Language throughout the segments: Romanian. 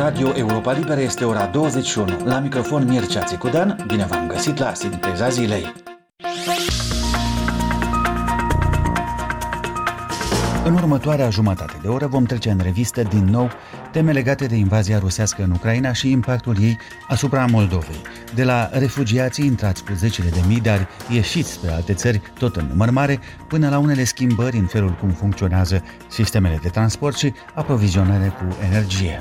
Radio Europa Liberă este ora 21. La microfon Mircea Țicudean, bine v-am găsit la Sinteza Zilei. În următoarea jumătate de oră vom trece în revistă din nou teme legate de invazia rusească în Ucraina și impactul ei asupra Moldovei. De la refugiații intrați cu zecile de mii, dar ieșiți spre alte țări, tot în număr mare, până la unele schimbări în felul cum funcționează sistemele de transport și aprovizionare cu energie.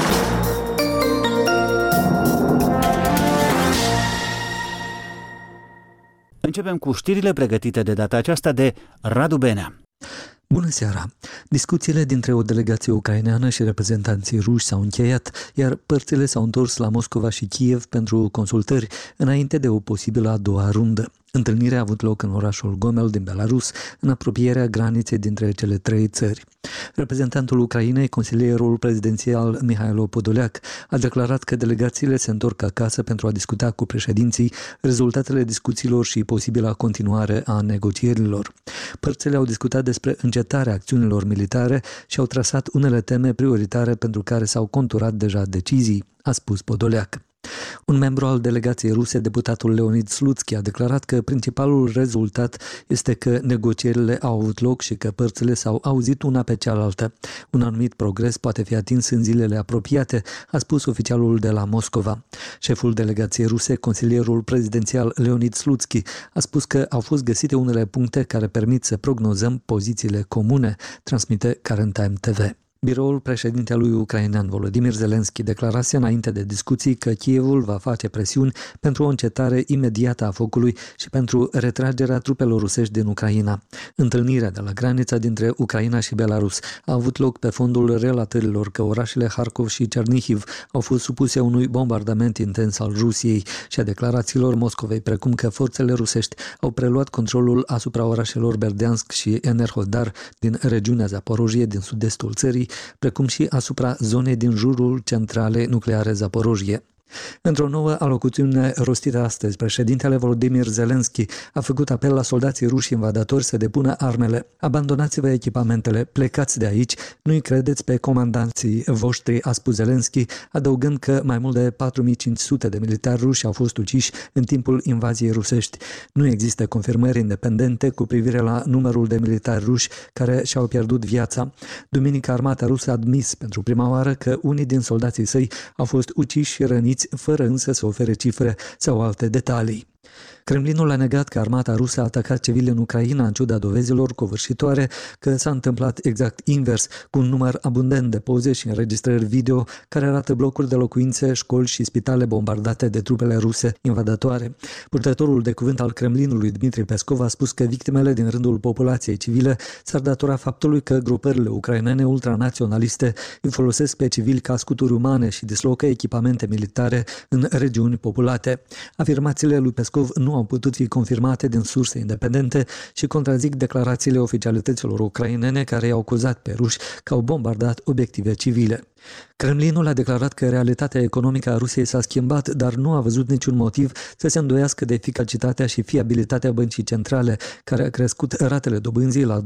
Începem cu știrile pregătite de data aceasta de Radu Benea. Bună seara! Discuțiile dintre o delegație ucraineană și reprezentanții ruși s-au încheiat, iar părțile s-au întors la Moscova și Kiev pentru consultări înainte de o posibilă a doua rundă. Întâlnirea a avut loc în orașul Gomel din Belarus, în apropierea graniței dintre cele trei țări. Reprezentantul Ucrainei, consilierul prezidențial Mihailo Podolyak, a declarat că delegațiile se întorc acasă pentru a discuta cu președinții rezultatele discuțiilor și posibila continuare a negocierilor. Părțile au discutat despre încetarea acțiunilor militare și au trasat unele teme prioritare pentru care s-au conturat deja decizii, a spus Podolyak. Un membru al delegației ruse, deputatul Leonid Slutsky, a declarat că principalul rezultat este că negocierile au avut loc și că părțile s-au auzit una pe cealaltă. Un anumit progres poate fi atins în zilele apropiate, a spus oficialul de la Moscova. Șeful delegației ruse, consilierul prezidențial Leonid Slutsky, a spus că au fost găsite unele puncte care permit să prognozăm pozițiile comune, transmite Current Time TV. Biroul președintelui ucrainean Volodymyr Zelensky declarase înainte de discuții că Kievul va face presiuni pentru o încetare imediată a focului și pentru retragerea trupelor rusești din Ucraina. Întâlnirea de la granița dintre Ucraina și Belarus a avut loc pe fondul relatărilor că orașele Harkov și Chernihiv au fost supuse unui bombardament intens al Rusiei și a declarațiilor Moscovei, precum că forțele rusești au preluat controlul asupra orașelor Berdiansk și Enerhodar din regiunea Zaporojie din sud-estul țării, precum și asupra zonei din jurul centralei nucleare Zaporojie. Într-o nouă alocuțiune rostită astăzi, președintele Volodymyr Zelensky a făcut apel la soldații ruși invadatori să depună armele. Abandonați-vă echipamentele, plecați de aici, nu-i credeți pe comandanții voștri, a spus Zelensky, adăugând că mai mult de 4500 de militari ruși au fost uciși în timpul invaziei rusești. Nu există confirmări independente cu privire la numărul de militari ruși care și-au pierdut viața. Duminică, armata rusă a admis pentru prima oară că unii din soldații săi au fost uciși și răniți, fără însă să ofere cifre sau alte detalii. Kremlinul a negat că armata rusă a atacat civili în Ucraina, în ciuda dovezilor covârșitoare că s-a întâmplat exact invers, cu un număr abundent de poze și înregistrări video care arată blocuri de locuințe, școli și spitale bombardate de trupele ruse invadatoare. Purtătorul de cuvânt al Kremlinului, Dmitri Peskov, a spus că victimele din rândul populației civile s-ar datora faptului că grupările ucrainene ultranaționaliste îi folosesc pe civili ca scuturi umane și dislocă echipamente militare în regiuni populate. Afirmațiile lui Peskov nu au putut fi confirmate din surse independente și contrazic declarațiile oficialităților ucrainene care i-au acuzat pe ruși că au bombardat obiective civile. Kremlinul a declarat că realitatea economică a Rusiei s-a schimbat, dar nu a văzut niciun motiv să se îndoiască de eficacitatea și fiabilitatea băncii centrale, care a crescut ratele dobânzii la 20%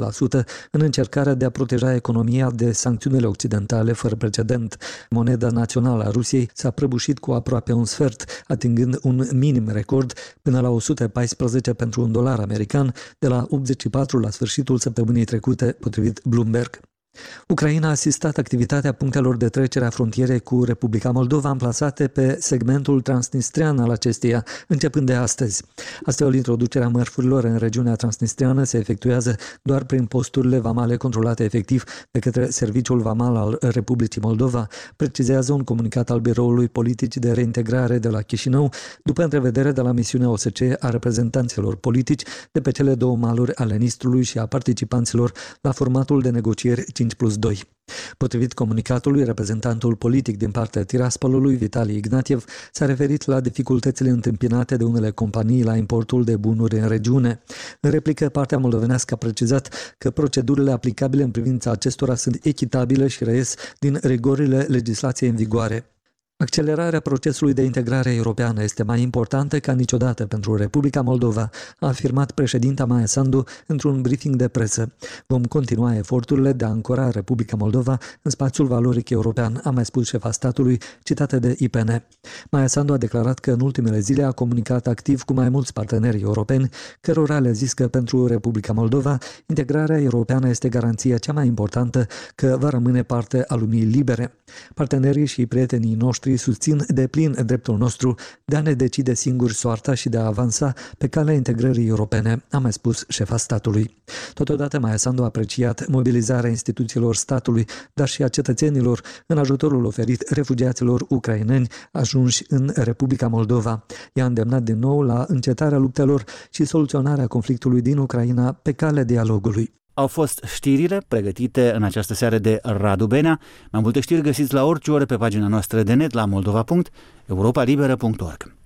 în încercarea de a proteja economia de sancțiunile occidentale fără precedent. Moneda națională a Rusiei s-a prăbușit cu aproape un sfert, atingând un minim record până la 114 pentru un dolar american, de la 84 la sfârșitul săptămânii trecute, potrivit Bloomberg. Ucraina a asistat activitatea punctelor de trecere a frontierei cu Republica Moldova amplasate pe segmentul transnistrian al acesteia, începând de astăzi. Astfel, introducerea mărfurilor în regiunea transnistriană se efectuează doar prin posturile vamale controlate efectiv de către Serviciul Vamal al Republicii Moldova, precizează un comunicat al Biroului Politic de Reintegrare de la Chișinău, după întrevedere de la misiunea OSCE a reprezentanților politici de pe cele două maluri ale Nistrului și a participanților la formatul de negocieri 5+2. Potrivit comunicatului, reprezentantul politic din partea Tiraspolului, Vitali Ignatiev, s-a referit la dificultățile întâmpinate de unele companii la importul de bunuri în regiune. În replică, partea moldovenească a precizat că procedurile aplicabile în privința acestora sunt echitabile și reies din rigorile legislației în vigoare. Accelerarea procesului de integrare europeană este mai importantă ca niciodată pentru Republica Moldova, a afirmat președinta Maia Sandu într-un briefing de presă. Vom continua eforturile de a ancora Republica Moldova în spațiul valoric european, a mai spus șefa statului, citată de IPN. Maia Sandu a declarat că în ultimele zile a comunicat activ cu mai mulți parteneri europeni, cărora le-a zis că pentru Republica Moldova integrarea europeană este garanția cea mai importantă că va rămâne parte a lumii libere. Partenerii și prietenii noștri susțin deplin dreptul nostru de a ne decide singuri soarta și de a avansa pe calea integrării europene, a mai spus șefa statului. Totodată Maia Sandu a apreciat mobilizarea instituțiilor statului, dar și a cetățenilor în ajutorul oferit refugiaților ucraineni ajunși în Republica Moldova. I-a îndemnat din nou la încetarea luptelor și soluționarea conflictului din Ucraina pe calea dialogului. Au fost știrile pregătite în această seară de Radu Benea. Mai multe știri găsiți la orice oră pe pagina noastră de net la moldova.europalibera.org.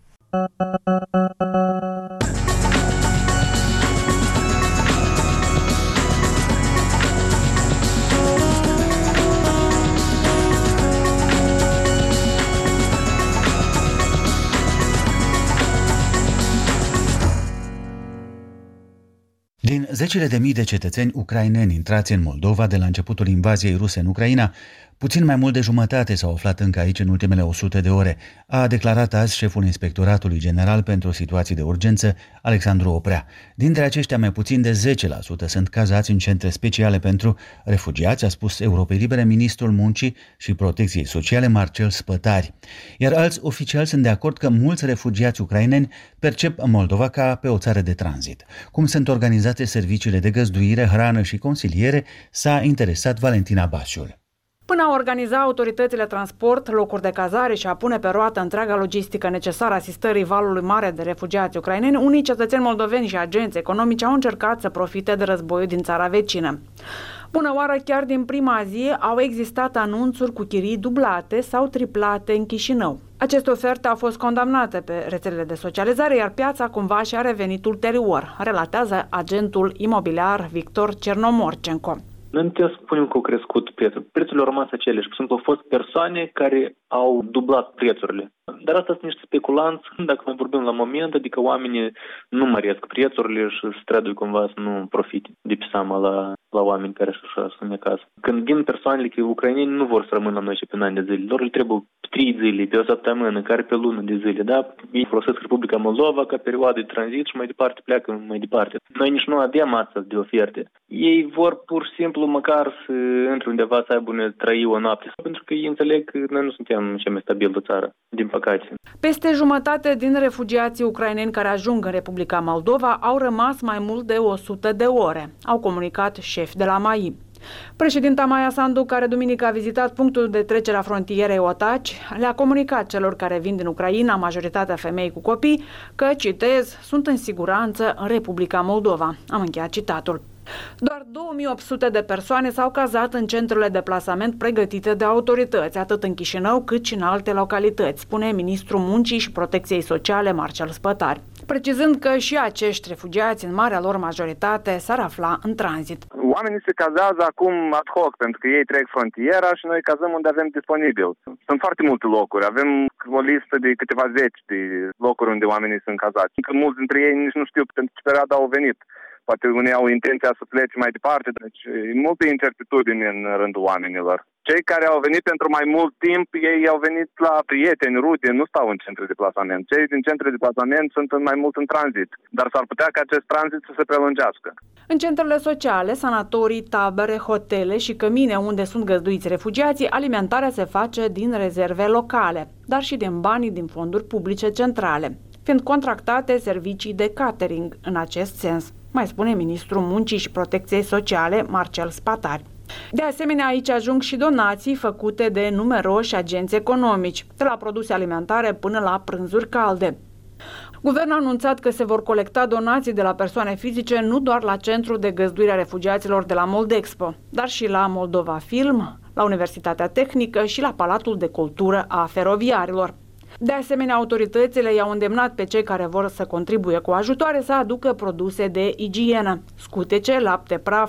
Din zecile de mii de cetățeni ucraineni intrați în Moldova de la începutul invaziei ruse în Ucraina, puțin mai mult de jumătate s-au aflat încă aici în ultimele 100 de ore, a declarat azi șeful Inspectoratului General pentru Situații de Urgență, Alexandru Oprea. Dintre aceștia, mai puțin de 10% sunt cazați în centre speciale pentru refugiați, a spus Europei Libere ministrul Muncii și Protecției Sociale, Marcel Spătari. Iar alți oficiali sunt de acord că mulți refugiați ucraineni percep Moldova ca pe o țară de tranzit. Cum sunt organizate serviciile de găzduire, hrană și consiliere, s-a interesat Valentina Basiul. Până a organiza autoritățile transport, locuri de cazare și a pune pe roată întreaga logistică necesară asistării valului mare de refugiați ucraineni, unii cetățeni moldoveni și agenți economici au încercat să profite de războiul din țara vecină. Bună oară, chiar din prima zi au existat anunțuri cu chirii dublate sau triplate în Chișinău. Aceste oferte au fost condamnate pe rețelele de socializare, iar piața cumva și-a revenit ulterior, relatează agentul imobiliar Victor Cernomorcenco. Noi nu putem să spunem că au crescut prețul. Prețurile au rămas aceleași. Sunt au fost persoane care au dublat prețurile. Dar asta sunt niște speculanți, dacă noi vorbim la moment, adică oamenii nu măresc prețurile și se străduie cumva să nu profite de pe seama la oameni care așa sunt acasă. Când vin persoanele că ucraineni nu vor să rămână la noi și pe un an de zile, lor le trebuie 3 zile, pe o săptămână, care pe lună de zile, da? Ei folosesc Republica Moldova ca perioadă de tranzit și mai departe pleacă mai departe. Noi nici nu avem astfel de oferte. Ei vor pur și simplu măcar să intre undeva să aibă trăi o noapte, pentru că ei înțeleg că noi nu suntem cea mai stabilă țară, din păcate. Peste jumătate din refugiații ucraineni care ajung în Republica Moldova au rămas mai mult de 100 de ore, au comunicat șefi de la MAI. Președinta Maia Sandu, care duminică a vizitat punctul de trecere a frontierei Otaci, le-a comunicat celor care vin din Ucraina, majoritatea femei cu copii, că, citez, sunt în siguranță în Republica Moldova. Am încheiat citatul. Doar 2800 de persoane s-au cazat în centrele de plasament pregătite de autorități, atât în Chișinău cât și în alte localități, spune ministrul Muncii și Protecției Sociale Marcel Spătari, precizând că și acești refugiați, în marea lor majoritate, s-ar afla în tranzit. Oamenii se cazează acum ad hoc, pentru că ei trec frontiera și noi cazăm unde avem disponibil. Sunt foarte multe locuri, avem o listă de câteva zeci de locuri unde oamenii sunt cazați. Mulți dintre ei nici nu știu pentru ce perioadă au venit. Poate unii au intenția să plece mai departe, deci e multă incertitudine în rândul oamenilor. Cei care au venit pentru mai mult timp, ei au venit la prieteni, rude, nu stau în centre de plasament. Cei din centre de plasament sunt mai mult în tranzit, dar s-ar putea ca acest tranzit să se prelungească. În centrele sociale, sanatorii, tabere, hotele și cămine unde sunt găzduiți refugiații, alimentarea se face din rezerve locale, dar și din banii din fonduri publice centrale, fiind contractate servicii de catering în acest sens, mai spune ministrul Muncii și Protecției Sociale, Marcel Spătari. De asemenea, aici ajung și donații făcute de numeroși agenți economici, de la produse alimentare până la prânzuri calde. Guvernul a anunțat că se vor colecta donații de la persoane fizice nu doar la Centrul de Găzduire a Refugiaților de la Moldexpo, dar și la Moldova Film, la Universitatea Tehnică și la Palatul de Cultură a Feroviarilor. De asemenea, autoritățile i-au îndemnat pe cei care vor să contribuie cu ajutoare să aducă produse de igienă, scutece, lapte praf,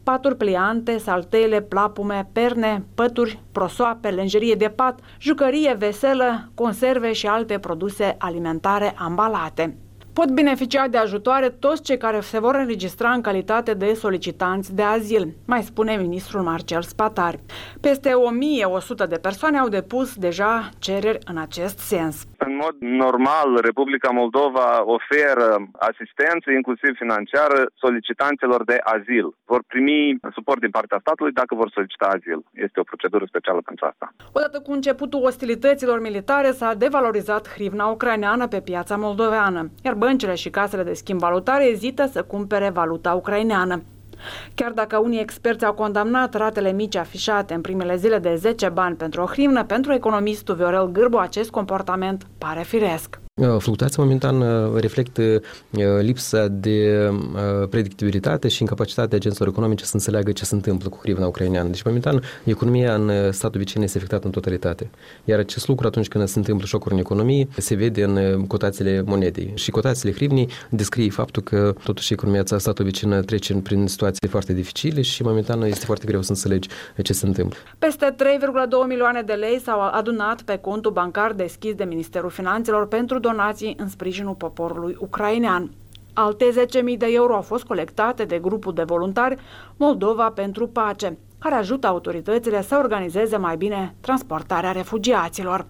paturi pliante, saltele, plapume, perne, pături, prosoape, lenjerie de pat, jucărie, veselă, conserve și alte produse alimentare ambalate. Pot beneficia de ajutoare toți cei care se vor înregistra în calitate de solicitanți de azil, mai spune ministrul Marcel Spatari. Peste 1100 de persoane au depus deja cereri în acest sens. În mod normal, Republica Moldova oferă asistență, inclusiv financiară, solicitanților de azil. Vor primi suport din partea statului dacă vor solicita azil. Este o procedură specială pentru asta. Odată cu începutul ostilităților militare s-a devalorizat hrivna ucraineană pe piața moldoveană, iar băncile și casele de schimb valutare ezită să cumpere valuta ucraineană. Chiar dacă unii experți au condamnat ratele mici afișate în primele zile de 10 bani pentru o hrivnă, pentru economistul Viorel Gârbu acest comportament pare firesc. Fluctuația momentan reflectă lipsa de predictibilitate și incapacitatea agenților economice să înțeleagă ce se întâmplă cu hrivna ucraineană. Deci, momentan, economia în statul vecin este afectată în totalitate. Iar acest lucru, atunci când se întâmplă șocuri în economie, se vede în cotațiile monedei. Și cotațiile hrivnii descrie faptul că, totuși, economia statului vecin trece prin situații foarte dificile și, momentan, este foarte greu să înțelegi ce se întâmplă. Peste 3,2 milioane de lei s-au adunat pe contul bancar deschis de Ministerul Finanțelor pentru donații în sprijinul poporului ucrainean. Alte 10.000 de euro au fost colectate de grupul de voluntari Moldova pentru Pace, care ajută autoritățile să organizeze mai bine transportarea refugiaților.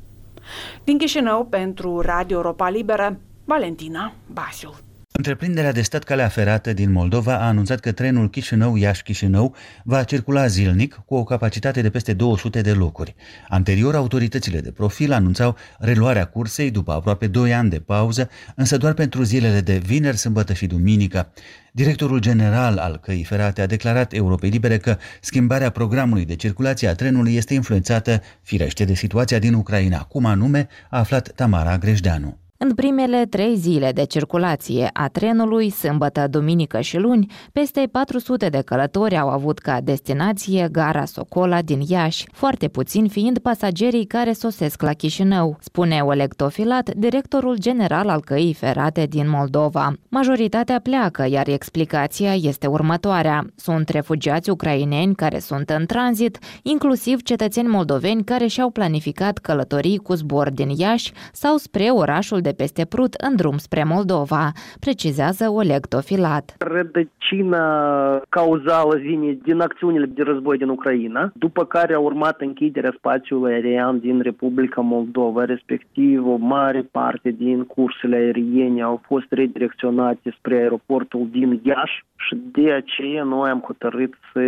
Din Chișinău, pentru Radio Europa Liberă, Valentina Basiul. Întreprinderea de stat Calea Ferată din Moldova a anunțat că trenul Chișinău-Iași-Chișinău va circula zilnic cu o capacitate de peste 200 de locuri. Anterior, autoritățile de profil anunțau reluarea cursei după aproape 2 ani de pauză, însă doar pentru zilele de vineri, sâmbătă și duminică. Directorul general al Căii Ferate a declarat Europei Libere că schimbarea programului de circulație a trenului este influențată, firește, de situația din Ucraina. Cum anume, a aflat Tamara Grejdeanu. În primele 3 zile de circulație a trenului, sâmbătă, duminică și luni, peste 400 de călători au avut ca destinație gara Socola din Iași, foarte puțini fiind pasagerii care sosesc la Chișinău, spune Oleg Tofilat, directorul general al Căii Ferate din Moldova. Majoritatea pleacă, iar explicația este următoarea. Sunt refugiați ucraineni care sunt în tranzit, inclusiv cetățeni moldoveni care și-au planificat călătorii cu zbor din Iași sau spre orașul de peste Prut în drum spre Moldova, precizează Oleg Tofilat. Rădăcina cauzală vine din acțiunile de război din Ucraina, după care a urmat închiderea spațiului aerian din Republica Moldova, respectiv o mare parte din cursele aeriene au fost redirecționate spre aeroportul din Iași și de aceea noi am hotărât să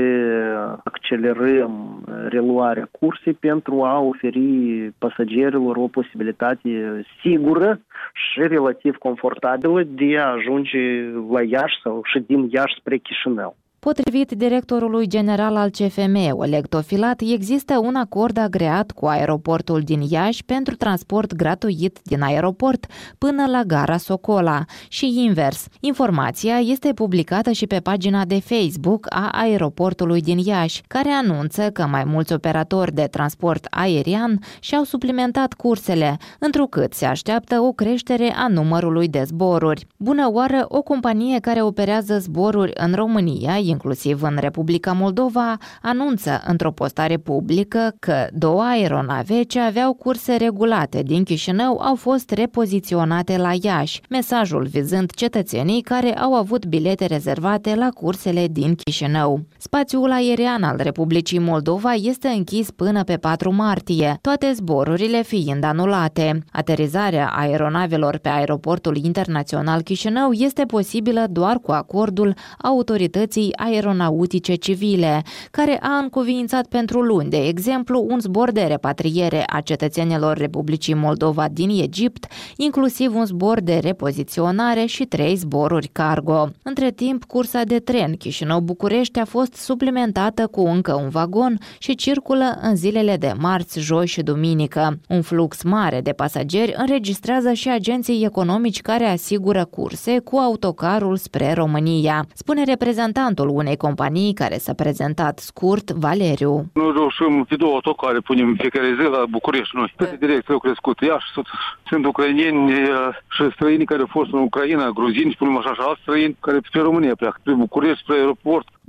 accelerăm reluarea cursei pentru a oferi pasagerilor o posibilitate sigură și relativ confortabilă de a ajunge la Iași sau și din Iași spre Chișinău. Potrivit directorului general al CFM, Oleg Tofilat, există un acord agreat cu aeroportul din Iași pentru transport gratuit din aeroport până la gara Socola și invers. Informația este publicată și pe pagina de Facebook a aeroportului din Iași, care anunță că mai mulți operatori de transport aerian și-au suplimentat cursele, întrucât se așteaptă o creștere a numărului de zboruri. Bună oară, o companie care operează zboruri în România, inclusiv în Republica Moldova, anunță într-o postare publică că 2 aeronave ce aveau curse regulate din Chișinău au fost repoziționate la Iași, mesajul vizând cetățenii care au avut bilete rezervate la cursele din Chișinău. Spațiul aerian al Republicii Moldova este închis până pe 4 martie, toate zborurile fiind anulate. Aterizarea aeronavelor pe aeroportul internațional Chișinău este posibilă doar cu acordul autorității aeronautice civile, care a încuviințat pentru luni, de exemplu, un zbor de repatriere a cetățenilor Republicii Moldova din Egipt, inclusiv un zbor de repoziționare și 3 zboruri cargo. Între timp, cursa de tren Chișinău-București a fost suplimentată cu încă un vagon și circulă în zilele de marți, joi și duminică. Un flux mare de pasageri înregistrează și agenții economici care asigură curse cu autocarul spre România, spune reprezentantul unei companii care s-a prezentat scurt, Valeriu. Nu reușim de 2 autocare, punem fiecare zi la București noi. Toate direcții au crescut. Iași sunt ucraineni și străini care au fost în Ucraina, gruzini, spunem așa, și alți străini care spre România pleacă, spre București, spre aeroport.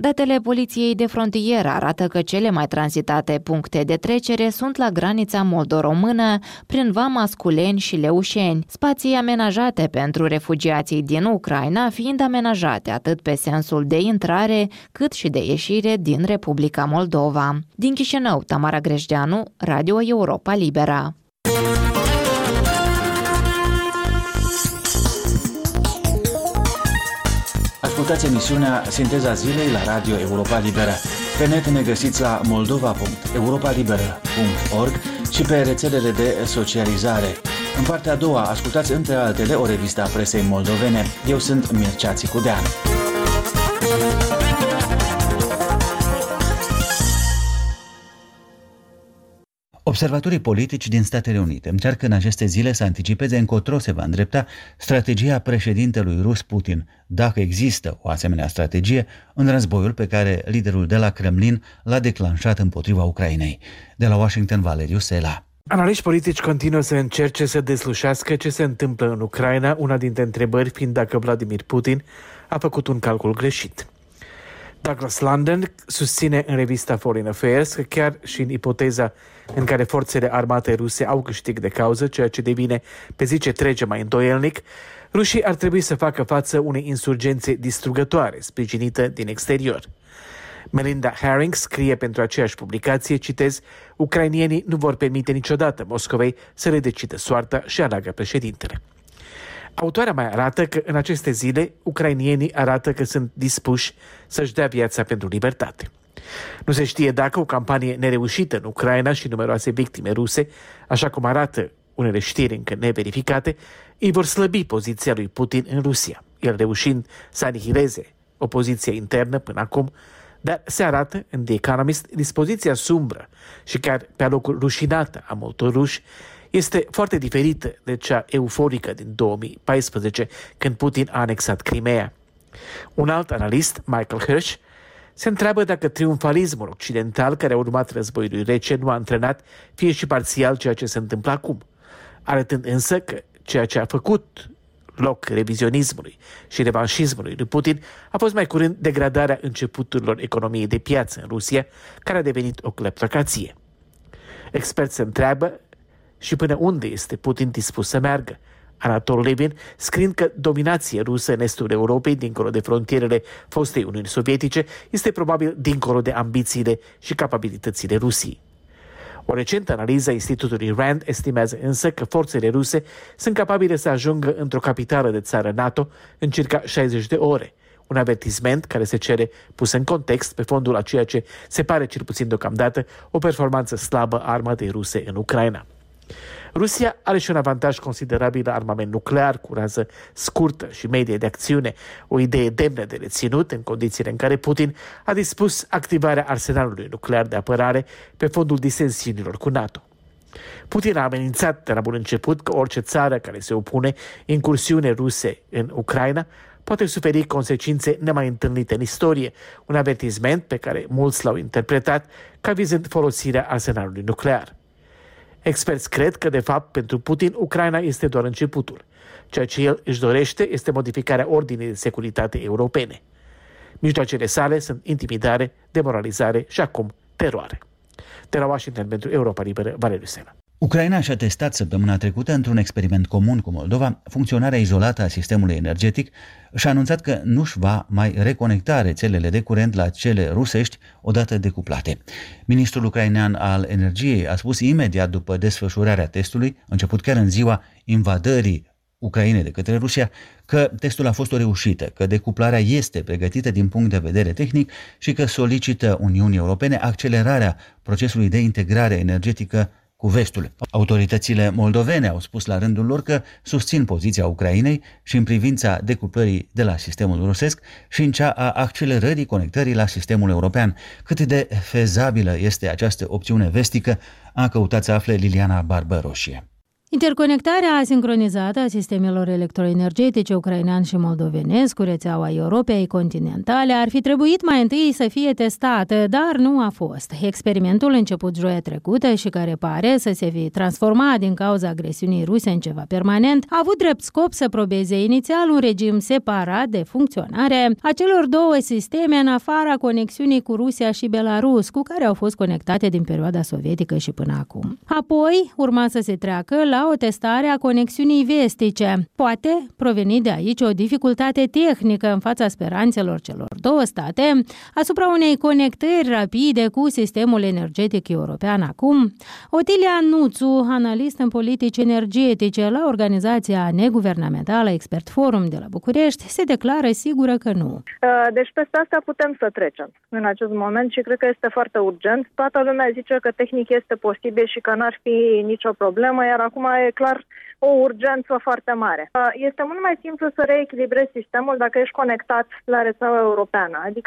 Datele Poliției de Frontieră arată că cele mai tranzitate puncte de trecere sunt la granița moldo-română, prin Vama Sculeni și Leușeni, spații amenajate pentru refugiații din Ucraina, fiind amenajate atât pe sensul de intrare, cât și de ieșire din Republica Moldova. Din Chișinău, Tamara Grejdeanu, Radio Europa Liberă. Ascultați emisiunea Sinteza Zilei la Radio Europa Liberă. Pe net ne găsiți la moldova.europalibera.org și pe rețelele de socializare. În partea a doua ascultați între altele o revistă a presei moldovene. Eu sunt Mircea Țicudean. Observatorii politici din Statele Unite încearcă în aceste zile să anticipeze încotro se va îndrepta strategia președintelui rus Putin, dacă există o asemenea strategie, în războiul pe care liderul de la Kremlin l-a declanșat împotriva Ucrainei. De la Washington, Valeriu Sela. Analiști politici continuă să încerce să deslușească ce se întâmplă în Ucraina, una dintre întrebări fiind dacă Vladimir Putin a făcut un calcul greșit. Douglas London susține în revista Foreign Affairs că chiar și în ipoteza în care forțele armate ruse au câștig de cauză, ceea ce devine pe zi ce trece mai îndoielnic, rușii ar trebui să facă față unei insurgențe distrugătoare, sprijinită din exterior. Melinda Herring scrie pentru aceeași publicație, citez, ucrainienii nu vor permite niciodată Moscovei să le decidă soarta și aleagă președintele. Autoarea mai arată că în aceste zile ucrainienii arată că sunt dispuși să-și dea viața pentru libertate. Nu se știe dacă o campanie nereușită în Ucraina și numeroase victime ruse, așa cum arată unele știri încă neverificate, îi vor slăbi poziția lui Putin în Rusia, el reușind să anihileze opoziția internă până acum, dar se arată în The Economist dispoziția sumbră și chiar pe alocul rușinată a multor ruși este foarte diferită de cea euforică din 2014, când Putin a anexat Crimea. Un alt analist, Michael Hirsch, se întreabă dacă triumfalismul occidental care a urmat războiului rece nu a antrenat fie și parțial ceea ce se întâmplă acum, arătând însă că ceea ce a făcut loc revizionismului și revanșismului lui Putin a fost mai curând degradarea începuturilor economiei de piață în Rusia, care a devenit o cleptocrație. Experți se întreabă și până unde este Putin dispus să meargă. Anatol Levin, scriind că dominația rusă în estul Europei, dincolo de frontierele fostei Uniuni Sovietice, este probabil dincolo de ambițiile și capabilitățile Rusiei. O recentă analiză a Institutului Rand estimează însă că forțele ruse sunt capabile să ajungă într-o capitală de țară NATO în circa 60 de ore, un avertisment care se cere pus în context pe fondul a ceea ce se pare cel puțin deocamdată o performanță slabă a armatei ruse în Ucraina. Rusia are și un avantaj considerabil la armament nuclear cu rază scurtă și medie de acțiune, o idee demnă de reținut în condițiile în care Putin a dispus activarea arsenalului nuclear de apărare pe fondul disensiunilor cu NATO. Putin a amenințat de la bun început că orice țară care se opune incursiune ruse în Ucraina poate suferi consecințe nemai întâlnite în istorie, un avertisment pe care mulți l-au interpretat ca vizând folosirea arsenalului nuclear. Experți cred că, de fapt, pentru Putin, Ucraina este doar începutul. Ceea ce el își dorește este modificarea ordinii de securitate europene. Mijloacele sale sunt intimidare, demoralizare și acum teroare. De la Washington pentru Europa Liberă, Valeriu Sela. Ucraina și-a testat săptămâna trecută, într-un experiment comun cu Moldova, funcționarea izolată a sistemului energetic și a anunțat că nu-și va mai reconecta rețelele de curent la cele rusești odată decuplate. Ministrul ucrainean al energiei a spus imediat după desfășurarea testului, început chiar în ziua invadării Ucrainei de către Rusia, că testul a fost o reușită, că decuplarea este pregătită din punct de vedere tehnic și că solicită Uniunii Europene accelerarea procesului de integrare energetică cu vestul. Autoritățile moldovene au spus la rândul lor că susțin poziția Ucrainei și în privința decuplării de la sistemul rusesc și în cea a accelerării conectării la sistemul european. Cât de fezabilă este această opțiune vestică, a căutat să afle Liliana Barbăroșie. Interconectarea asincronizată a sistemelor electroenergetice ucrainean și moldovenesc cu rețeaua Europei continentale ar fi trebuit mai întâi să fie testată, dar nu a fost. Experimentul început joia trecută și care pare să se fi transformat din cauza agresiunii ruse în ceva permanent, a avut drept scop să probeze inițial un regim separat de funcționare a celor două sisteme în afara conexiunii cu Rusia și Belarus, cu care au fost conectate din perioada sovietică și până acum. Apoi urma să se treacă la o testare a conexiunii vestice. Poate proveni de aici o dificultate tehnică în fața speranțelor celor două state asupra unei conectări rapide cu sistemul energetic european acum. Otilia Nuțu, analist în politici energetice la organizația neguvernamentală Expert Forum de la București, se declară sigură că nu. Deci peste asta putem să trecem în acest moment și cred că este foarte urgent. Toată lumea zice că tehnic este posibil și că n-ar fi nicio problemă, iar acum e clar o urgență foarte mare. Este mult mai simplu să reechilibrezi sistemul dacă ești conectat la rețeaua europeană, adică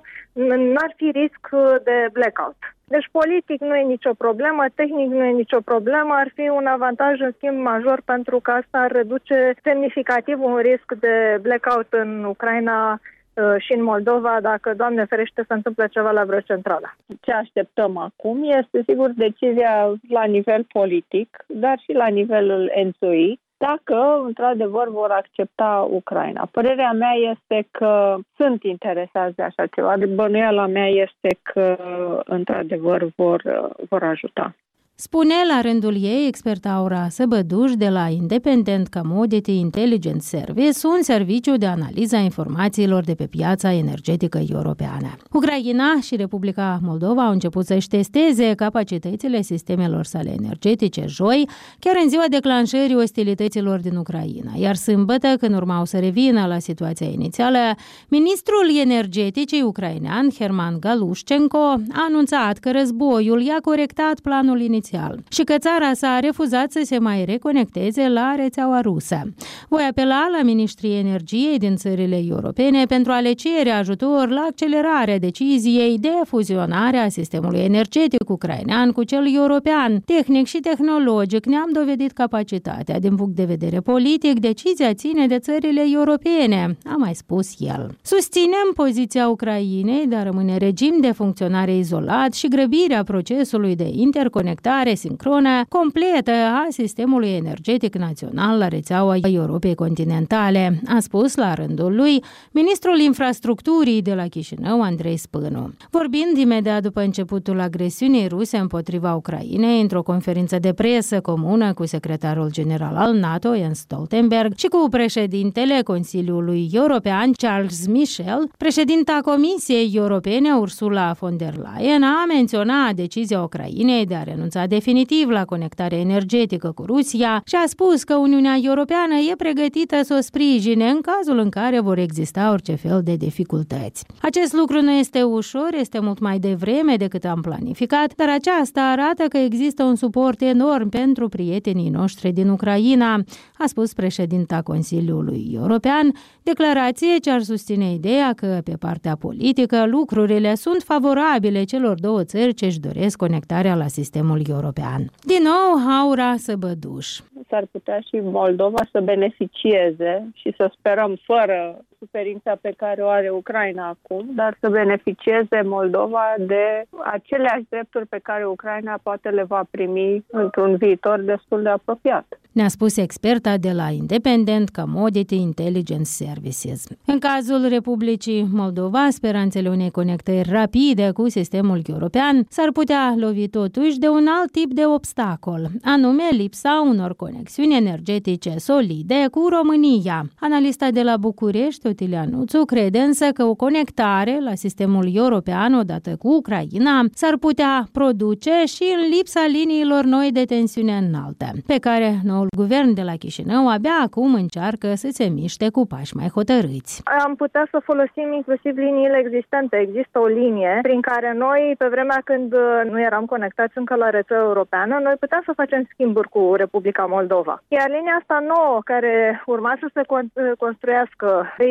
n-ar fi risc de blackout. Deci politic nu e nicio problemă, tehnic nu e nicio problemă, ar fi un avantaj în schimb major pentru că asta ar reduce semnificativ un risc de blackout în Ucraina și în Moldova, dacă, Doamne ferește, se întâmplă ceva la vreo centrală. Ce așteptăm acum este, sigur, decizia la nivel politic, dar și la nivelul ENTSO-I, dacă, într-adevăr, vor accepta Ucraina. Părerea mea este că sunt interesați de așa ceva. Bănuiala mea este că, într-adevăr, vor ajuta. Spune la rândul ei experta Aura Săbăduș de la Independent Commodity Intelligence Service, un serviciu de analiză a informațiilor de pe piața energetică europeană. Ucraina și Republica Moldova au început să-și testeze capacitățile sistemelor sale energetice joi, chiar în ziua declanșării ostilităților din Ucraina. Iar sâmbătă, când urmau să revină la situația inițială, ministrul energeticii ucrainean, Herman Galushchenko, a anunțat că războiul i-a corectat planul inițial și că țara s-a refuzat să se mai reconecteze la rețeaua rusă. Voi apela la ministrii energiei din țările europene pentru a le cere ajutor la accelerarea deciziei de fuzionare a sistemului energetic ucrainean cu cel european. Tehnic și tehnologic ne-am dovedit capacitatea. Din punct de vedere politic, decizia ține de țările europene, a mai spus el. Susținem poziția Ucrainei de a rămâne regim de funcționare izolat și grăbirea procesului de interconectare sincronă completă a sistemului energetic național la rețeaua Europei continentale, a spus la rândul lui ministrul infrastructurii de la Chișinău, Andrei Spânu. Vorbind imediat după începutul agresiunii ruse împotriva Ucrainei, într-o conferință de presă comună cu secretarul general al NATO, Jens Stoltenberg, și cu președintele Consiliului European, Charles Michel, președinta Comisiei Europene, Ursula von der Leyen, a menționat decizia Ucrainei de a renunța definitiv la conectarea energetică cu Rusia și a spus că Uniunea Europeană e pregătită să o sprijine în cazul în care vor exista orice fel de dificultăți. Acest lucru nu este ușor, este mult mai devreme decât am planificat, dar aceasta arată că există un suport enorm pentru prietenii noștri din Ucraina, a spus președinta Consiliului European, declarație ce ar susține ideea că, pe partea politică, lucrurile sunt favorabile celor două țări ce își doresc conectarea la sistemul european. Din nou, Aura Săbăduș. S-ar putea și Moldova să beneficieze și să sperăm fără suferința pe care o are Ucraina acum, dar să beneficieze Moldova de aceleași drepturi pe care Ucraina poate le va primi într-un viitor destul de apropiat. Ne-a spus experta de la Independent Commodity Intelligence Services. În cazul Republicii Moldova, speranțele unei conectări rapide cu sistemul european s-ar putea lovi totuși de un alt tip de obstacol, anume lipsa unor conexiuni energetice solide cu România. Analista de la București, Otilia Nuțu, crede însă că o conectare la sistemul european odată cu Ucraina s-ar putea produce și în lipsa liniilor noi de tensiune înaltă, pe care noul guvern de la Chișinău abia acum încearcă să se miște cu pași mai hotărâți. Am putea să folosim inclusiv liniile existente. Există o linie prin care noi, pe vremea când nu eram conectați încă la rețeaua europeană, noi puteam să facem schimburi cu Republica Moldova. Iar linia asta nouă, care urma să se construiască pe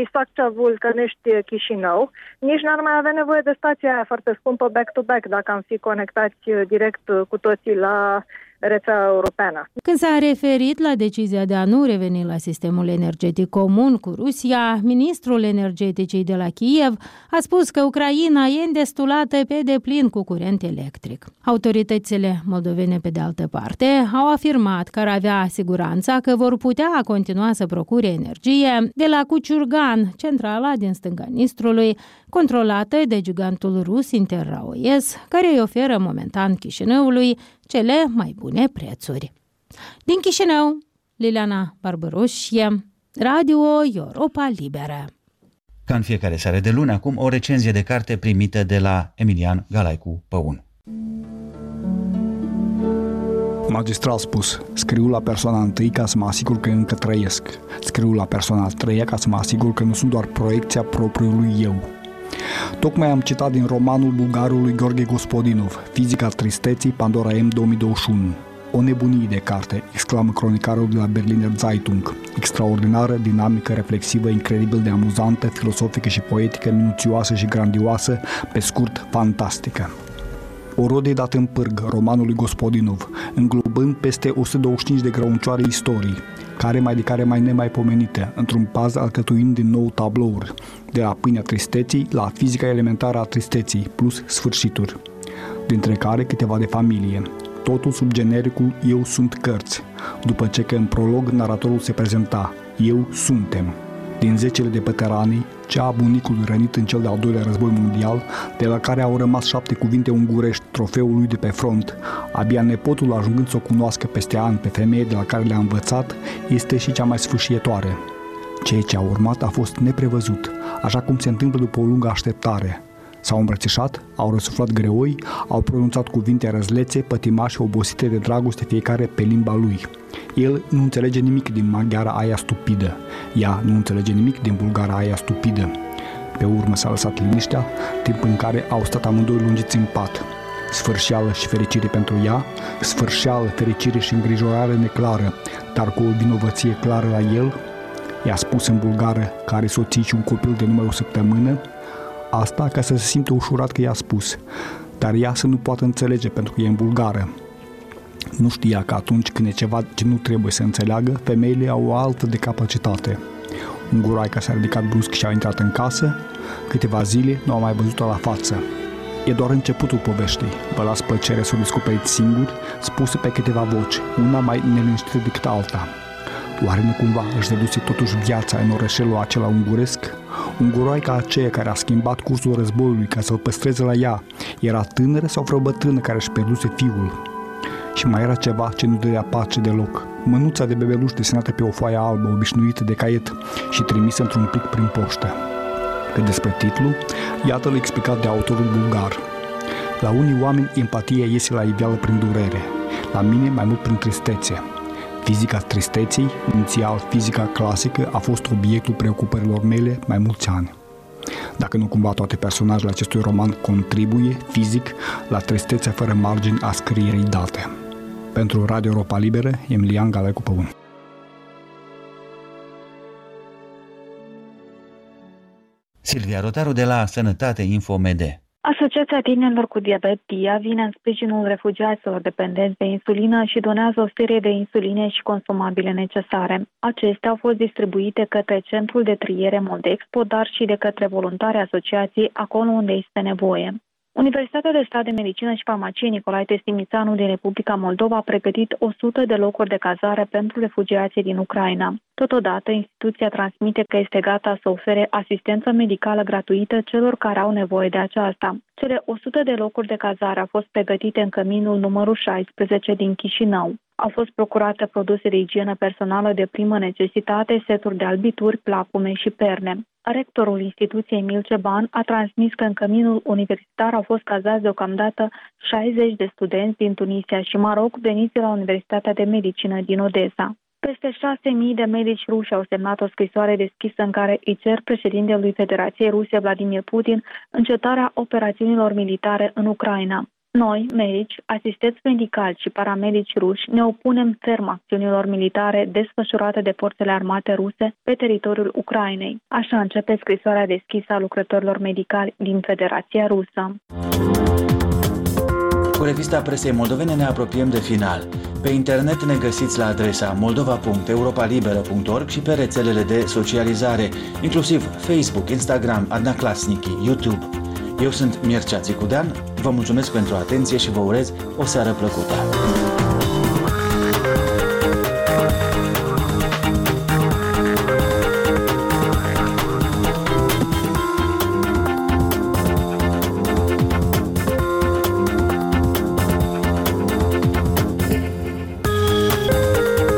Isaccea-Vulcănești-Chișinău, nici n-ar mai avea nevoie de stația aia foarte scumpă back-to-back dacă am fi conectați direct cu toții la rețeaua europeană. Când s-a referit la decizia de a nu reveni la sistemul energetic comun cu Rusia, ministrul energeticii de la Kiev a spus că Ucraina e îndestulată pe deplin cu curent electric. Autoritățile moldovene, pe de altă parte, au afirmat că ar avea siguranța că vor putea continua să procure energie de la Cuciurgan, centrala din stânga Nistrului, controlată de gigantul rus Interraoes, care îi oferă momentan Chișinăului cele mai bune prețuri. Din Chișinău, Liliana Barbărușie, Radio Europa Liberă. Ca în fiecare seară de luni, acum o recenzie de carte primită de la Emilian Galaicu Păun. Magistral spus, scriu la persoana întâi ca să mă asigur că încă trăiesc. Scriu la persoana a treia ca să mă asigur că nu sunt doar proiecția propriului eu. Tocmai am citat din romanul bulgarului Gheorghe Gospodinov, Fizica tristeții, Pandora M 2021. O nebunie de carte, exclamă cronicarul de la Berliner Zeitung. Extraordinară, dinamică, reflexivă, incredibil de amuzantă, filosofică și poetică, minuțioasă și grandioasă, pe scurt, fantastică. O rodă dat în pârg, romanul lui Gospodinov, înglobând peste 125 de grăuncioare istorii, care mai nemaipomenite, într-un paz alcătuind din nou tablouri, de la pâinea tristeții la fizica elementară a tristeții, plus sfârșituri, dintre care câteva de familie. Totul sub genericul Eu sunt cărți, după ce că în prolog naratorul se prezenta Eu suntem. Din zecile de veteranii, cea a bunicului rănit în cel de-al doilea război mondial, de la care au rămas 7 cuvinte ungurești, trofeul lui de pe front, abia nepotul ajungând să o cunoască peste ani pe femeie de la care le-a învățat, este și cea mai sfârșietoare. Ceea ce a urmat a fost neprevăzut, așa cum se întâmplă după o lungă așteptare. S-au îmbrățișat, au răsuflat greoi, au pronunțat cuvinte răzlețe, pătimași, obosite de dragoste fiecare pe limba lui. El nu înțelege nimic din maghiara aia stupidă. Ea nu înțelege nimic din bulgara aia stupidă. Pe urmă s-a lăsat liniștea, timp în care au stat amândoi lungiți în pat. Sfârșeală și fericire pentru ea, sfârșeală, fericire și îngrijorare neclară, dar cu o vinovăție clară la el. I-a spus în bulgară că are soții și un copil de numai o săptămână. Asta ca să se simtă ușurat că i-a spus, dar ea să nu poată înțelege pentru că e în bulgară. Nu știa că atunci când e ceva ce nu trebuie să înțeleagă, femeile au o altă de capacitate. Unguroaica s-a ridicat brusc și a intrat în casă. Câteva zile nu a mai văzut-o la față. E doar începutul poveștii. Vă las plăcere să o descoperiți singuri, spuse pe câteva voci, una mai neliniștită decât alta. Oare nu cumva își dăduse totuși viața în orășelul acela unguresc? Unguroaica aceea care a schimbat cursul războiului ca să-l păstreze la ea, era tânără sau vreo bătrână care își pierduse fiul? Și mai era ceva ce nu dădea pace deloc. Mânuța de bebeluș desenată pe o foaie albă obișnuită de caiet și trimisă într-un plic prin poștă. Că despre titlu, iată-l explicat de autorul bulgar. La unii oameni empatia iese la iveală prin durere, la mine mai mult prin tristețe. Fizica tristeței, inițial fizica clasică, a fost obiectul preocupărilor mele mai mulți ani. Dacă nu cumva toate personajele acestui roman contribuie, fizic, la tristețea fără margini a scrierii date. Pentru Radio Europa Liberă, Emilian Galaicu Păun. Silvia Rotaru de la Sănătate Info-MD. Asociația Tinerilor cu Diabet DIA vine în sprijinul refugiaților dependenți de insulină și donează o serie de insuline și consumabile necesare. Acestea au fost distribuite către Centrul de Triere Moldexpo, dar și de către voluntari asociații acolo unde este nevoie. Universitatea de Stat de Medicină și Farmacie Nicolae Testimițanu din Republica Moldova a pregătit 100 de locuri de cazare pentru refugiații din Ucraina. Totodată, instituția transmite că este gata să ofere asistență medicală gratuită celor care au nevoie de aceasta. Cele 100 de locuri de cazare au fost pregătite în căminul numărul 16 din Chișinău. Au fost procurate produse de igienă personală de primă necesitate, seturi de albituri, placume și perne. Rectorul instituției Emil Ceban a transmis că în căminul universitar au fost cazați deocamdată 60 de studenți din Tunisia și Maroc veniți la Universitatea de Medicină din Odessa. Peste 6.000 de medici ruși au semnat o scrisoare deschisă în care îi cer președintelui Federației Ruse Vladimir Putin încetarea operațiunilor militare în Ucraina. Noi, medici, asistenți medicali și paramedici ruși, ne opunem ferm acțiunilor militare desfășurate de forțele armate ruse pe teritoriul Ucrainei. Așa începe scrisoarea deschisă a lucrătorilor medicali din Federația Rusă. Cu revista presei moldovene ne apropiem de final. Pe internet ne găsiți la adresa moldova.europalibera.org și pe rețelele de socializare, inclusiv Facebook, Instagram, Adna Klasniki, YouTube. Eu sunt Mircea Țicudean, vă mulțumesc pentru atenție și vă urez o seară plăcută.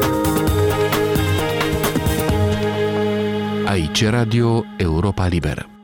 Aici Radio Europa Liberă.